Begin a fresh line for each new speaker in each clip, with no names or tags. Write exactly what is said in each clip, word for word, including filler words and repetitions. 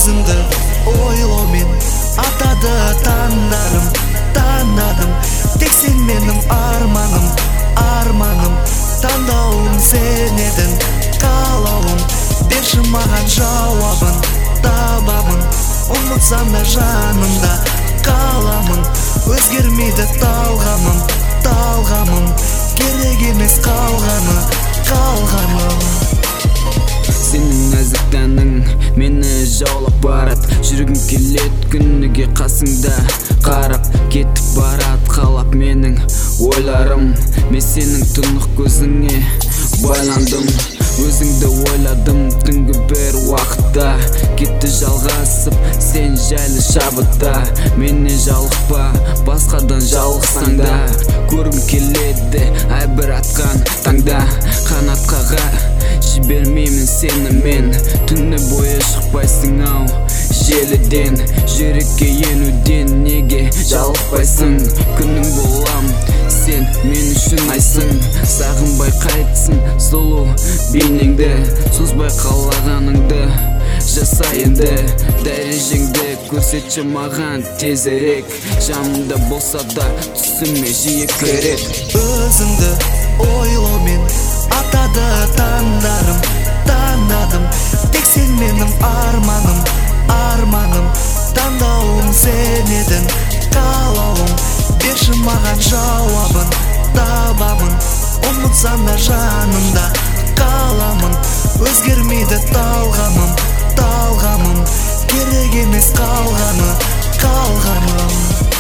өзіңді ойлаумен атады таңдарым, таңдадым. Тек сен менің арманым, арманым. Таңдауым сен едің, қалауым. Берші маған жауабын, табамын. Ұмытсам да жанымда қаламын. Өзгермейді талғамым, талғамым. Керек емес қалғаны, қалғаным.
Сенің нәзік тәнің мені жаулап барат. Жүргім келет күніге қасыңда қарап. Кетіп барат қалап менің ойларым. Мен сенің тұнық көзіңе байландым. Өзіңді ойладым түнгі бір уақытта. Кетті жалғасып сен жайлы шабытта. Менен жалықпа, басқадан жалықсаң да. Көргім келеді ай бір атқан таңда. Қанат қаға жібермеймін сені мен. Түні бойы шықпайсың ау желіден. Жүрекке енуден неге жалықпайсың? Күнің болам сен мен үшін айсың. Сағынбай қайтсын сұлу бейнеңді. Созбай қалағаныңды жасайынды. Дәрежеңді көрсетші маған тезірек. Жанымда болса да түсіме жиі кірет.
Өзіңді ойлаумен атады таңдарым, таңдадым. Тек сен менің арманым, арманым. Таңдауым сен едің, қалауым. Берші маған жауабын, табамын. Ұмытсам да жанымда қаламын. Өзгермейді талғамым, талғамым. Керек емес қалғаны, қалғаным.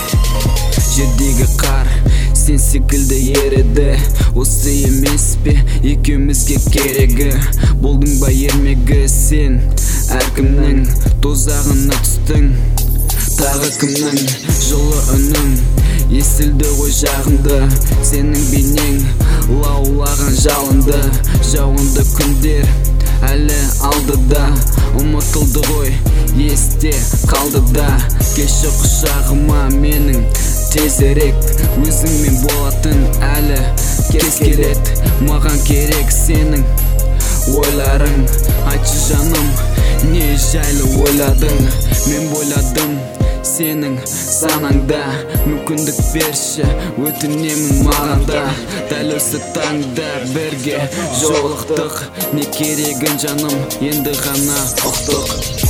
Жердегі қар сен секілді ереді. Осы емес пе екеумізге керегі? Болдың ба ермегі сен әркімнің тозағына түстің. Тағы кімнің жылы үнің естілді ғой жағымды. Сенің бейнең лаулаған жалынды. Жауынды күндер әлі алдыда. Ұмытылды ғой есте қалды да. Келші құшағыма менің тезірек. Өзіңмен болатын әлі кез келет. Маған керек сенің ойларың. Айтшы жаным не жайлы ойладың? Мен бойладым сенің санаңда. Мүмкіндік берші өтінемін маған да. Дәл осы таңда бірге жолықтық. Не керегін жаным енді ғана ұқтық.